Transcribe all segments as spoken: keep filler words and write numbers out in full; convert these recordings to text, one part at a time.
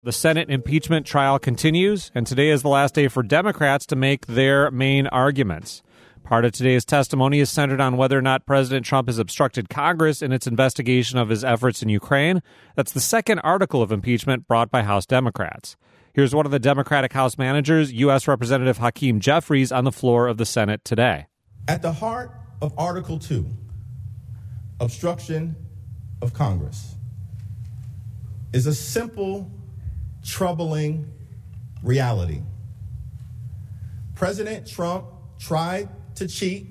The Senate impeachment trial continues, and today is the last day for Democrats to make their main arguments. Part of today's testimony is centered on whether or not President Trump has obstructed Congress in its investigation of his efforts in Ukraine. That's the second article of impeachment brought by House Democrats. Here's one of the Democratic House managers, U S. Representative Hakeem Jeffries, on the floor of the Senate today. At the heart of Article two, obstruction of Congress, is a simple, troubling reality. President Trump tried to cheat.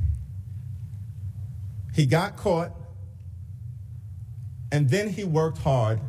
He got caught, and then he worked hard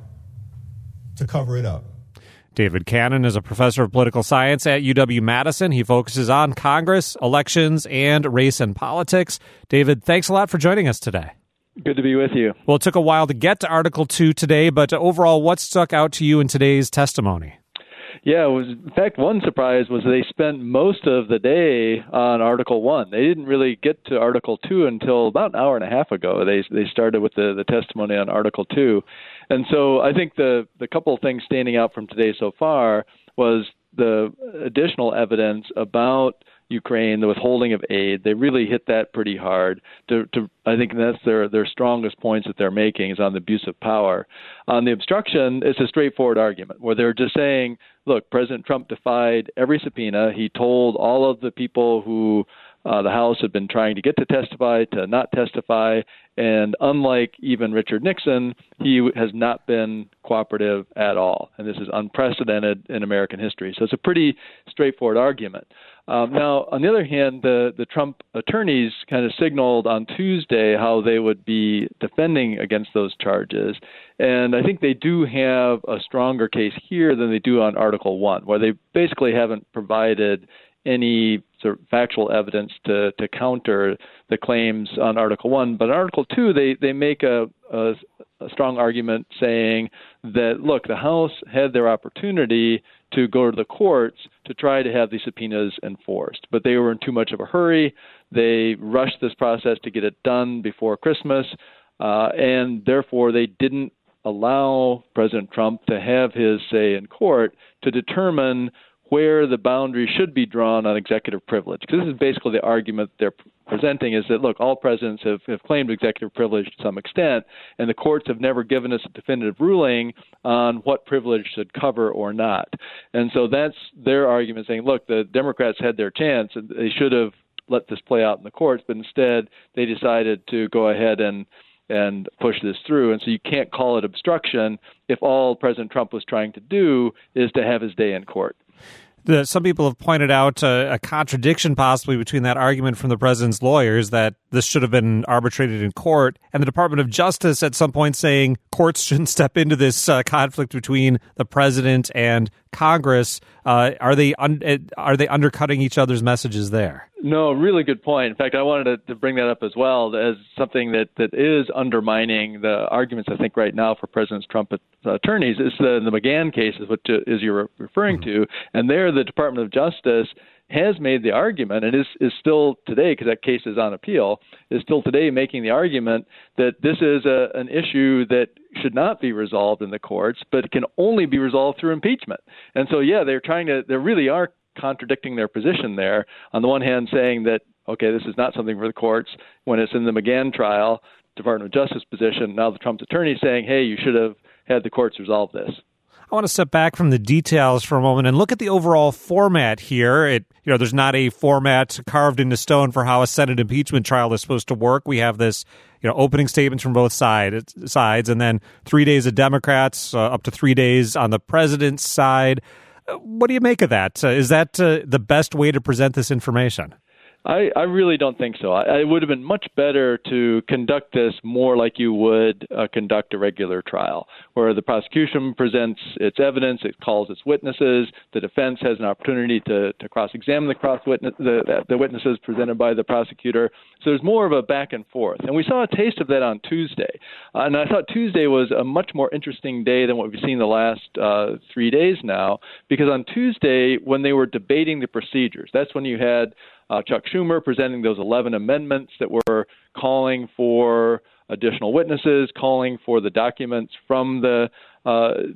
to cover it up. David Cannon is a professor of political science at U W-Madison. He focuses on Congress, elections, and race and politics. David, thanks a lot for joining us today. Good to be with you. Well, it took a while to get to Article two today, but overall, what stuck out to you in today's testimony? Yeah, it was, in fact, one surprise was they spent most of the day on Article one. They didn't really get to Article two until about an hour and a half ago. They they started with the, the testimony on Article two. And so I think the, the couple of things standing out from today so far was the additional evidence about Ukraine, the withholding of aid. They really hit that pretty hard. To, to, I think that's their, their strongest points that they're making is on the abuse of power. On the obstruction, it's a straightforward argument where they're just saying, look, President Trump defied every subpoena. He told all of the people who uh, the House had been trying to get to testify to not testify. And unlike even Richard Nixon, he has not been cooperative at all. And this is unprecedented in American history. So it's a pretty straightforward argument. Um, now, on the other hand, the, the Trump attorneys kind of signaled on Tuesday how they would be defending against those charges. And I think they do have a stronger case here than they do on Article one, where they basically haven't provided any sort of factual evidence to, to counter the claims on Article one. But on Article two, they, they make a, a, a strong argument saying that, look, the House had their opportunity to go to the courts to try to have these subpoenas enforced. But they were in too much of a hurry. They rushed this process to get it done before Christmas, uh, and therefore they didn't allow President Trump to have his say in court to determine where the boundary should be drawn on executive privilege. Because this is basically the argument they're presenting is that, look, all presidents have, have claimed executive privilege to some extent, and the courts have never given us a definitive ruling on what privilege should cover or not. And so that's their argument, saying, look, the Democrats had their chance, and they should have let this play out in the courts, but instead they decided to go ahead and and push this through. And so you can't call it obstruction if all President Trump was trying to do is to have his day in court. The, some people have pointed out a, a contradiction possibly between that argument from the president's lawyers that this should have been arbitrated in court, and the Department of Justice at some point saying courts shouldn't step into this uh, conflict between the president and Congress. Uh, are they un- are they undercutting each other's messages there? No, really good point. In fact, I wanted to, to bring that up as well as something that, that is undermining the arguments, I think, right now for President Trump's attorneys. It's the, the McGahn case, which is you're referring to, and there the Department of Justice has made the argument, and is, is still today, because that case is on appeal, is still today making the argument that this is a, an issue that should not be resolved in the courts, but it can only be resolved through impeachment. And so, yeah, they're trying to, they really are contradicting their position there. On the one hand, saying that, okay, this is not something for the courts when it's in the McGahn trial, Department of Justice position. Now the Trump attorney saying, hey, you should have had the courts resolve this. I want to step back from the details for a moment and look at the overall format here. It, you know, there's not a format carved into stone for how a Senate impeachment trial is supposed to work. We have this, you know, opening statements from both side, sides, and then three days of Democrats, uh, up to three days on the president's side. Uh, what do you make of that? Uh, is that uh, the best way to present this information? I, I really don't think so. I, it would have been much better to conduct this more like you would uh, conduct a regular trial, where the prosecution presents its evidence, it calls its witnesses, the defense has an opportunity to, to cross-examine the, cross witness, the, the witnesses presented by the prosecutor. So there's more of a back and forth. And we saw a taste of that on Tuesday. Uh, and I thought Tuesday was a much more interesting day than what we've seen the last uh, three days now, because on Tuesday, when they were debating the procedures, that's when you had Uh, Chuck Schumer presenting those eleven amendments that were calling for additional witnesses, calling for the documents from the, uh, the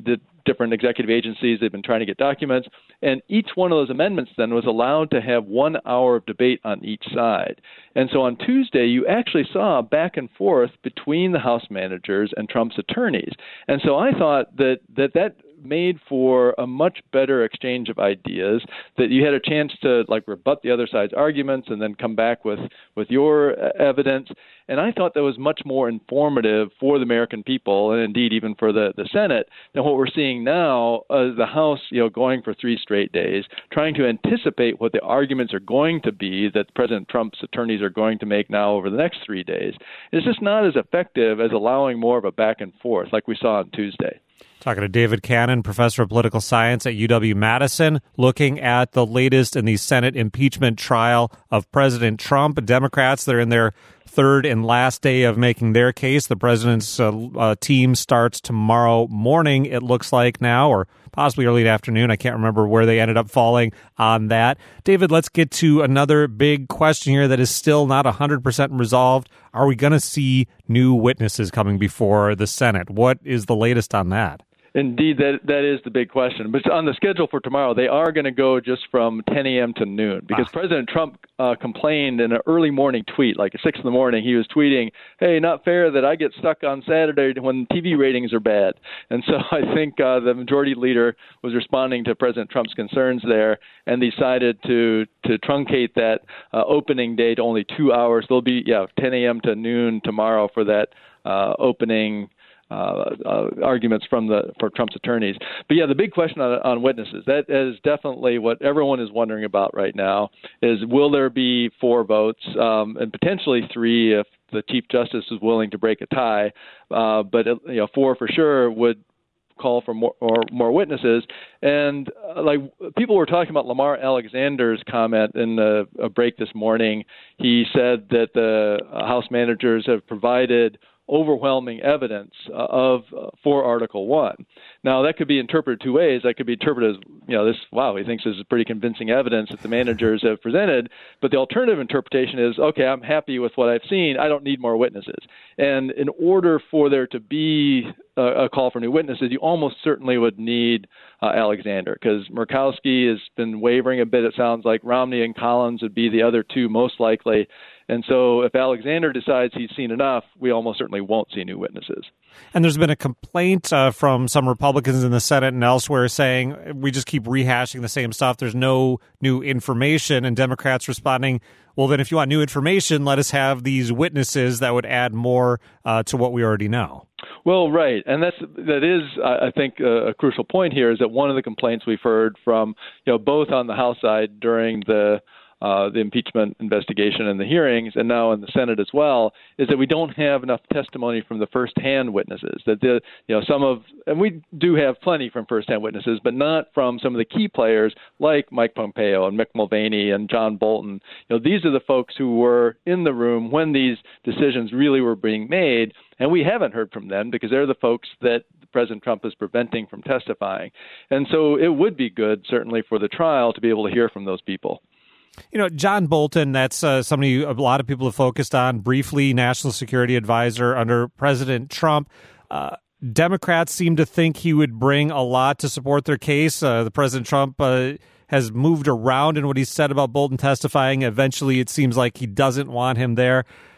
different executive agencies. They've been trying to get documents. And each one of those amendments then was allowed to have one hour of debate on each side. And so on Tuesday, you actually saw back and forth between the House managers and Trump's attorneys. And so I thought that that, that made for a much better exchange of ideas, that you had a chance to like rebut the other side's arguments and then come back with, with your evidence. And I thought that was much more informative for the American people, and indeed even for the, the Senate, than what we're seeing now as the House, you know, going for three straight days, trying to anticipate what the arguments are going to be that President Trump's attorneys are going to make now over the next three days. It's just not as effective as allowing more of a back and forth like we saw on Tuesday. Talking to David Cannon, professor of political science at U W-Madison, looking at the latest in the Senate impeachment trial of President Trump. Democrats, they're in their third and last day of making their case. The president's uh, uh, team starts tomorrow morning, it looks like now, or possibly early afternoon. I can't remember where they ended up falling on that. David, let's get to another big question here that is still not one hundred percent resolved. Are we going to see new witnesses coming before the Senate? What is the latest on that? Indeed, that that is the big question. But on the schedule for tomorrow, they are going to go just from ten a.m. to noon because ah. President Trump uh, complained in an early morning tweet, like at six in the morning. He was tweeting, hey, not fair that I get stuck on Saturday when T V ratings are bad. And so I think uh, the majority leader was responding to President Trump's concerns there and decided to, to truncate that uh, opening day to only two hours. There'll be, yeah, ten a.m. to noon tomorrow for that uh, opening Uh, uh, arguments from the for Trump's attorneys. But yeah, the big question on, on witnesses, that is definitely what everyone is wondering about right now, is will there be four votes um, and potentially three if the Chief Justice is willing to break a tie, uh, but you know, four for sure would call for more or more witnesses. And uh, like people were talking about Lamar Alexander's comment in the, a break this morning. He said that the uh, House managers have provided overwhelming evidence uh, of uh, for Article One. Now that could be interpreted two ways. That could be interpreted as, you know, this, wow, he thinks this is pretty convincing evidence that the managers have presented. But the alternative interpretation is, okay, I'm happy with what I've seen. I don't need more witnesses. And in order for there to be a, a call for new witnesses, you almost certainly would need uh, Alexander, because Murkowski has been wavering a bit. It sounds like Romney and Collins would be the other two most likely. And so if Alexander decides he's seen enough, we almost certainly won't see new witnesses. And there's been a complaint uh, from some Republicans in the Senate and elsewhere saying we just keep rehashing the same stuff. There's no new information. And Democrats responding, well, then if you want new information, let us have these witnesses that would add more uh, to what we already know. Well, right. And that's, that is, I think, a, a crucial point here is that one of the complaints we've heard from, you know, both on the House side during the Uh, the impeachment investigation and the hearings, and now in the Senate as well, is that we don't have enough testimony from the first-hand witnesses. That the, you know, some of, and we do have plenty from first-hand witnesses, but not from some of the key players like Mike Pompeo and Mick Mulvaney and John Bolton. You know, these are the folks who were in the room when these decisions really were being made, and we haven't heard from them because they're the folks that President Trump is preventing from testifying. And so it would be good, certainly, for the trial to be able to hear from those people. You know, John Bolton, that's uh, somebody a lot of people have focused on, briefly national security advisor under President Trump. Uh, Democrats seem to think he would bring a lot to support their case. Uh, the President Trump uh, has moved around in what he said about Bolton testifying. Eventually, it seems like he doesn't want him there.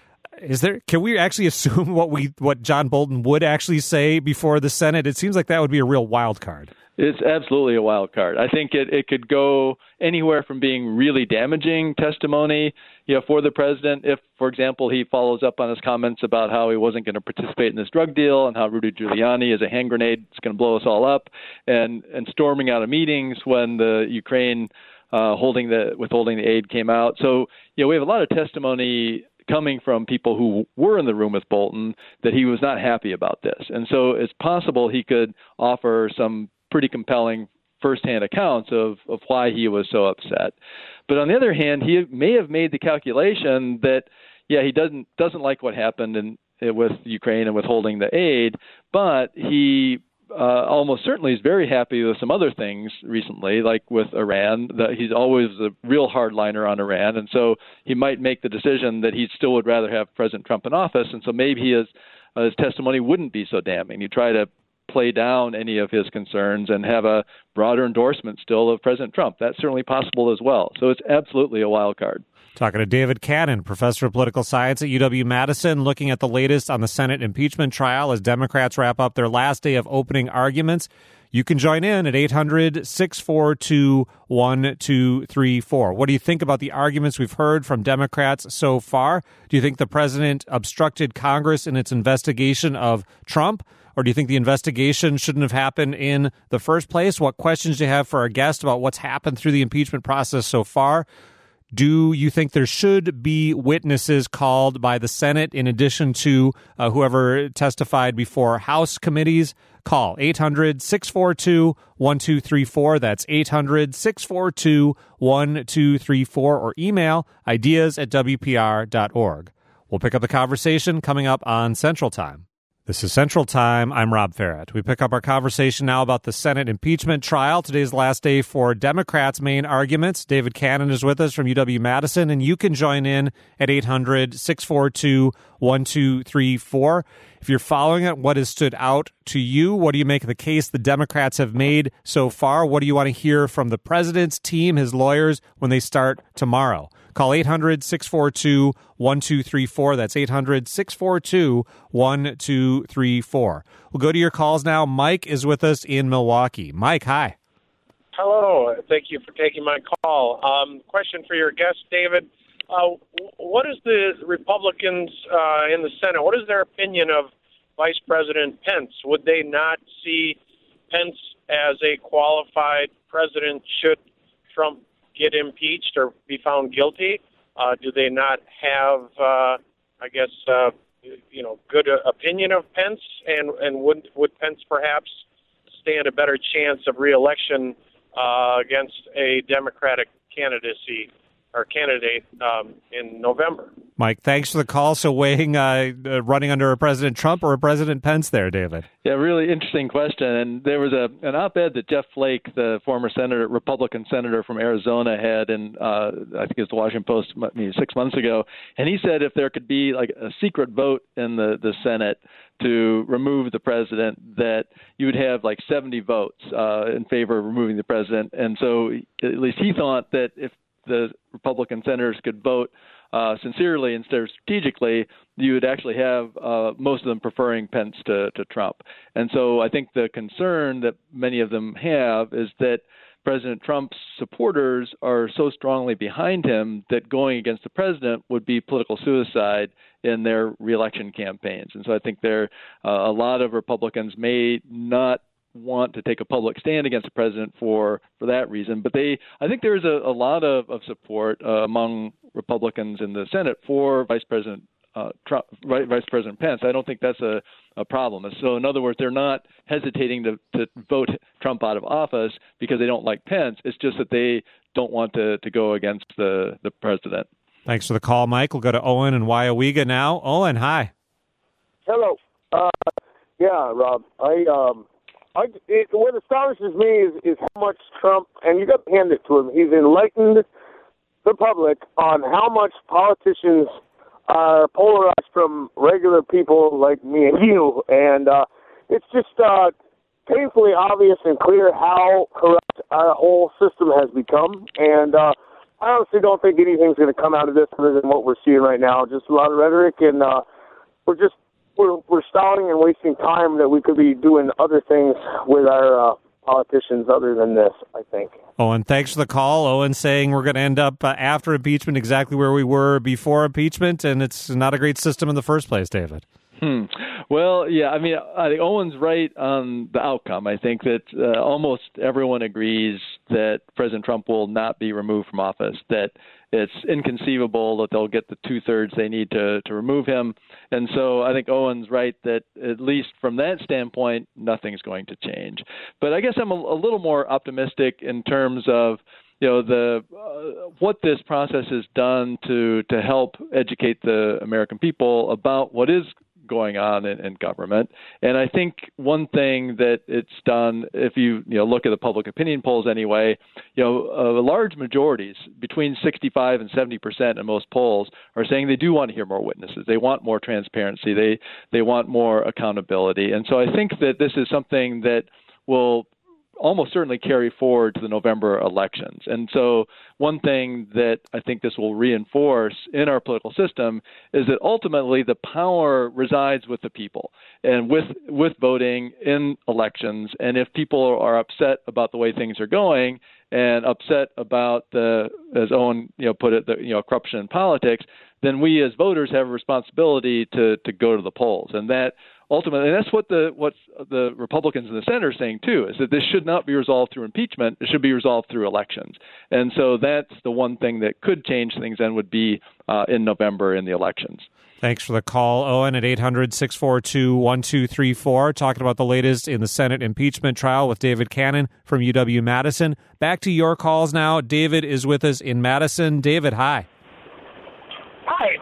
Is there? Can we actually assume what we what John Bolton would actually say before the Senate? It seems like that would be a real wild card. It's absolutely a wild card. I think it, it could go anywhere from being really damaging testimony, you know, for the president if, for example, he follows up on his comments about how he wasn't going to participate in this drug deal and how Rudy Giuliani is a hand grenade, it's going to blow us all up, and and storming out of meetings when the Ukraine uh, holding the withholding the aid came out. So, you know, we have a lot of testimony coming from people who were in the room with Bolton that he was not happy about this. And so it's possible he could offer some pretty compelling firsthand accounts of, of why he was so upset. But on the other hand, he may have made the calculation that, yeah, he doesn't doesn't like what happened in, with Ukraine and withholding the aid, but he uh, almost certainly is very happy with some other things recently, like with Iran. That he's always a real hardliner on Iran, and so he might make the decision that he still would rather have President Trump in office, and so maybe his, uh, his testimony wouldn't be so damning. You try to play down any of his concerns and have a broader endorsement still of President Trump. That's certainly possible as well. So it's absolutely a wild card. Talking to David Cannon, professor of political science at U W-Madison, looking at the latest on the Senate impeachment trial as Democrats wrap up their last day of opening arguments. You can join in at eight hundred, six four two, one two three four. What do you think about the arguments we've heard from Democrats so far? Do you think the president obstructed Congress in its investigation of Trump? Or do you think the investigation shouldn't have happened in the first place? What questions do you have for our guest about what's happened through the impeachment process so far? Do you think there should be witnesses called by the Senate in addition to uh, whoever testified before House committees? Call eight hundred, six four two, one two three four. That's eight hundred, six four two, one two three four. Or email ideas at w p r dot org. We'll pick up the conversation coming up on Central Time. This is Central Time. I'm Rob Farrett. We pick up our conversation now about the Senate impeachment trial. Today's the last day for Democrats' main arguments. David Cannon is with us from U W-Madison, and you can join in at eight hundred, six four two, one two three four. If you're following it, what has stood out to you? What do you make of the case the Democrats have made so far? What do you want to hear from the president's team, his lawyers, when they start tomorrow? Call eight hundred, six four two, one two three four. That's eight hundred, six four two, one two three four. We'll go to your calls now. Mike is with us in Milwaukee. Mike, hi. Hello. Thank you for taking my call. Um, question for your guest, David. Uh, what is the Republicans uh, in the Senate, what is their opinion of Vice President Pence? Would they not see Pence as a qualified president should Trump get impeached or be found guilty? Uh, do they not have, uh, I guess, uh, you know, good uh, opinion of Pence? And, and would, would Pence perhaps stand a better chance of reelection uh, against a Democratic candidacy or candidate um, in November? Mike, thanks for the call. So weighing uh, uh, running under a President Trump or a President Pence there, David? Yeah, really interesting question. And there was a an op-ed that Jeff Flake, the former senator, Republican senator from Arizona, had in, uh, I think it was the Washington Post maybe six months ago. And he said if there could be like a secret vote in the, the Senate to remove the president, that you would have like seventy votes uh, in favor of removing the president. And so at least he thought that if the Republican senators could vote uh, sincerely instead of strategically, you would actually have uh, most of them preferring Pence to, to Trump. And so I think the concern that many of them have is that President Trump's supporters are so strongly behind him that going against the president would be political suicide in their reelection campaigns. And so I think there uh, a lot of Republicans may not want to take a public stand against the president for, for that reason. But they, I think there's a, a lot of, of support uh, among Republicans in the Senate for Vice President uh, Trump, Vice President Pence. I don't think that's a, a problem. So in other words, they're not hesitating to, to vote Trump out of office because they don't like Pence. It's just that they don't want to, to go against the, the president. Thanks for the call, Mike. We'll go to Owen in Wyowega now. Owen, hi. Hello. Uh, yeah, Rob. I um. I, it, what astonishes me is, is how much Trump, and you got to hand it to him, he's enlightened the public on how much politicians are polarized from regular people like me and you. And uh, it's just uh, painfully obvious and clear how corrupt our whole system has become. And uh, I honestly don't think anything's going to come out of this other than what we're seeing right now. Just a lot of rhetoric, and uh, we're just We're, we're stalling and wasting time that we could be doing other things with our uh, politicians other than this, I think. Owen, thanks for the call. Owen saying we're going to end up uh, after impeachment exactly where we were before impeachment, and it's not a great system in the first place, David. Hmm. Well, yeah, I mean, I think Owen's right on the outcome. I think that uh, almost everyone agrees that President Trump will not be removed from office, that it's inconceivable that they'll get the two-thirds they need to, to remove him. And so I think Owen's right that at least from that standpoint, nothing's going to change. But I guess I'm a, a little more optimistic in terms of you know, the uh, what this process has done to to help educate the American people about what is going on in, in government. And I think one thing that it's done, if you you know look at the public opinion polls anyway, you know, uh, large majorities, between sixty-five and seventy percent in most polls, are saying they do want to hear more witnesses. They want more transparency. They they want more accountability. And so I think that this is something that will almost certainly carry forward to the November elections. And so one thing that I think this will reinforce in our political system is that ultimately the power resides with the people and with with voting in elections. And if people are upset about the way things are going and upset about the, as Owen you know put it, the you know corruption in politics, then we as voters have a responsibility to to go to the polls. And that ultimately, and that's what the what the Republicans in the Senate are saying too, is that this should not be resolved through impeachment. It should be resolved through elections. And so that's the one thing that could change things then would be uh, in November in the elections. Thanks for the call, Owen, at eight hundred, six four two, one two three four, talking about the latest in the Senate impeachment trial with David Cannon from U W-Madison. Back to your calls now. David is with us in Madison. David, hi. Hi.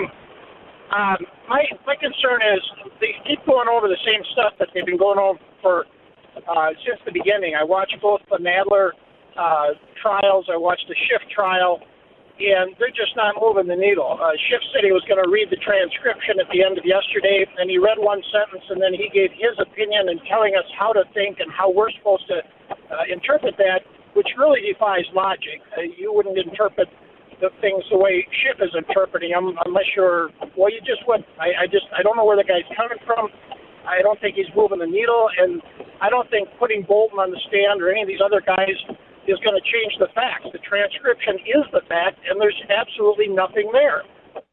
um, my my concern is they keep going over the same stuff that they've been going over for uh, since the beginning. I watched both the Nadler uh, trials. I watched the Schiff trial, and they're just not moving the needle. Uh, Schiff said he was going to read the transcription at the end of yesterday, and he read one sentence, and then he gave his opinion and telling us how to think and how we're supposed to uh, interpret that, which really defies logic. Uh, you wouldn't interpret the things the way Schiff is interpreting them unless you're, well, you just wouldn't. I, I just, I don't know where the guy's coming from. I don't think he's moving the needle, and I don't think putting Bolton on the stand or any of these other guys is going to change the facts. The transcription is the fact, and there's absolutely nothing there.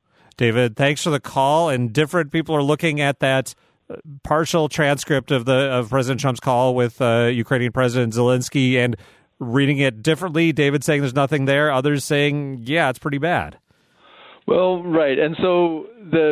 David, thanks for the call. And different people are looking at that partial transcript of the of President Trump's call with uh, Ukrainian President Zelensky and reading it differently. David saying there's nothing there. Others saying, yeah, it's pretty bad. Well, right. And so the,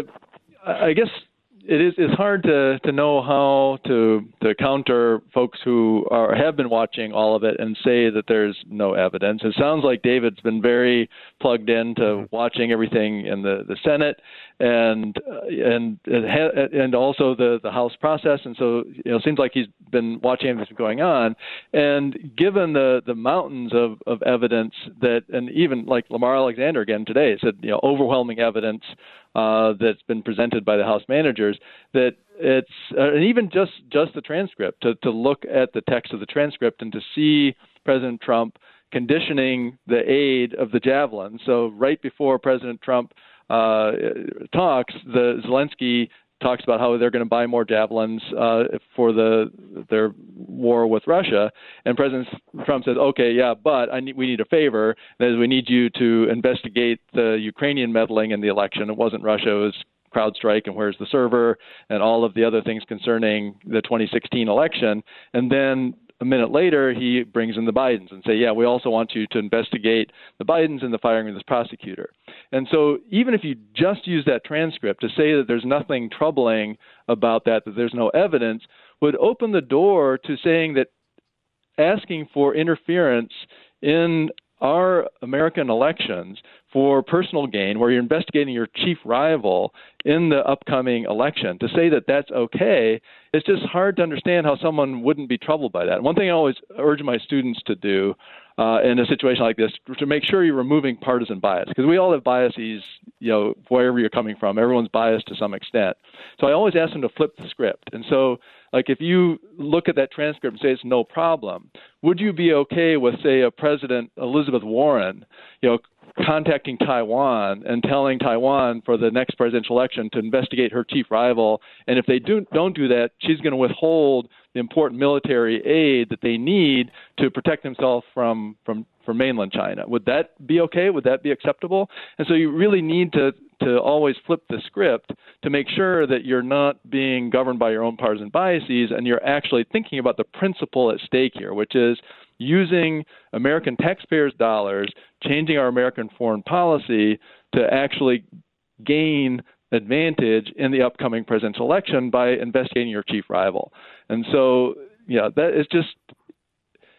I guess it is, it's hard to, to know how to, to counter folks who are, have been watching all of it and say that there's no evidence. It sounds like David's been very plugged into mm-hmm. watching everything in the, the Senate and and and also the, the House process. And so, you know, it seems like he's been watching everything going on. And given the, the mountains of, of evidence that, and even like Lamar Alexander again today said, you know, overwhelming evidence uh, that's been presented by the House managers, that it's, uh, and even just, just the transcript, to, to look at the text of the transcript and to see President Trump conditioning the aid of the javelin. So right before President Trump uh, talks, the Zelensky talks about how they're going to buy more javelins uh, for the their war with Russia, and President Trump says, "Okay, yeah, but I need, we need a favor. That is, we need you to investigate the Ukrainian meddling in the election. It wasn't Russia; it was CrowdStrike, and where's the server, and all of the other things concerning the twenty sixteen election." And then a minute later, he brings in the Bidens and say, yeah, we also want you to investigate the Bidens and the firing of this prosecutor. And so even if you just use that transcript to say that there's nothing troubling about that, that there's no evidence, would open the door to saying that asking for interference in our American elections for personal gain, where you're investigating your chief rival in the upcoming election, to say that that's okay, it's just hard to understand how someone wouldn't be troubled by that. One thing I always urge my students to do uh, in a situation like this, to make sure you're removing partisan bias, because we all have biases, you know, wherever you're coming from. Everyone's biased to some extent. So I always ask them to flip the script. And so, like, if you look at that transcript and say it's no problem, would you be okay with, say, a President Elizabeth Warren, you know, contacting Taiwan and telling Taiwan for the next presidential election to investigate her chief rival, and if they do, don't do that, she's going to withhold the important military aid that they need to protect themselves from, from, from mainland China? Would that be okay? Would that be acceptable? And so you really need to to always flip the script to make sure that you're not being governed by your own partisan biases and you're actually thinking about the principle at stake here, which is using American taxpayers' dollars, changing our American foreign policy to actually gain advantage in the upcoming presidential election by investigating your chief rival. And so, yeah, that is just,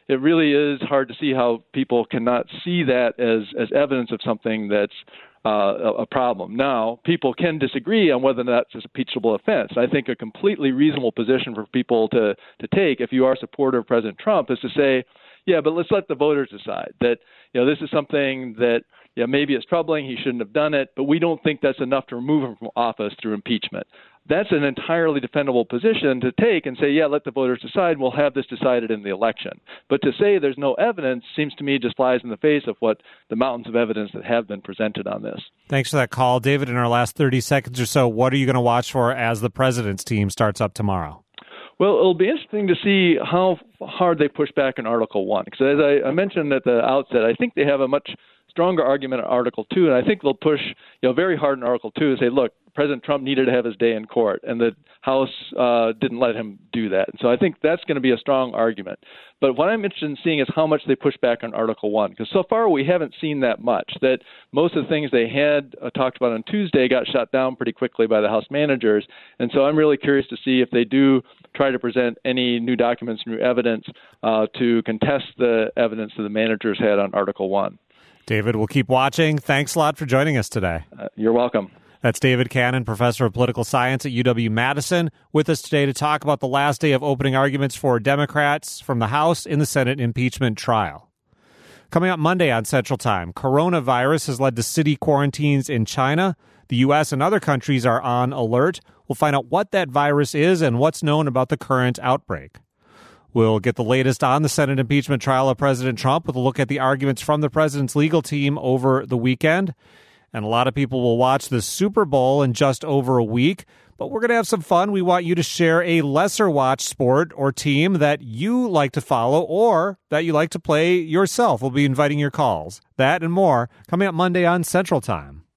it really is hard to see how people cannot see that as, as evidence of something that's uh, a problem. Now, people can disagree on whether that's an impeachable offense. I think a completely reasonable position for people to, to take, if you are a supporter of President Trump, is to say, yeah, but let's let the voters decide that, you know, this is something that, yeah, maybe it's troubling, he shouldn't have done it, but we don't think that's enough to remove him from office through impeachment. That's an entirely defendable position to take and say, yeah, let the voters decide, we'll have this decided in the election. But to say there's no evidence seems to me just flies in the face of what the mountains of evidence that have been presented on this. Thanks for that call. David, in our last thirty seconds or so, what are you going to watch for as the president's team starts up tomorrow? Well, it'll be interesting to see how hard they push back on Article one. Because as I, I mentioned at the outset, I think they have a much stronger argument on Article two, and I think they'll push, you know, very hard in Article two and say, look, President Trump needed to have his day in court, and the House uh, didn't let him do that. And so I think that's going to be a strong argument. But what I'm interested in seeing is how much they push back on Article one, because so far we haven't seen that much, that most of the things they had uh, talked about on Tuesday got shut down pretty quickly by the House managers. And so I'm really curious to see if they do try to present any new documents, new evidence uh, to contest the evidence that the managers had on Article one. David, we'll keep watching. Thanks a lot for joining us today. Uh, you're welcome. That's David Cannon, professor of political science at U W Madison, with us today to talk about the last day of opening arguments for Democrats from the House in the Senate impeachment trial. Coming up Monday on Central Time, coronavirus has led to city quarantines in China. The U S and other countries are on alert. We'll find out what that virus is and what's known about the current outbreak. We'll get the latest on the Senate impeachment trial of President Trump with a look at the arguments from the president's legal team over the weekend. And a lot of people will watch the Super Bowl in just over a week. But we're going to have some fun. We want you to share a lesser watched sport or team that you like to follow or that you like to play yourself. We'll be inviting your calls. That and more coming up Monday on Central Time.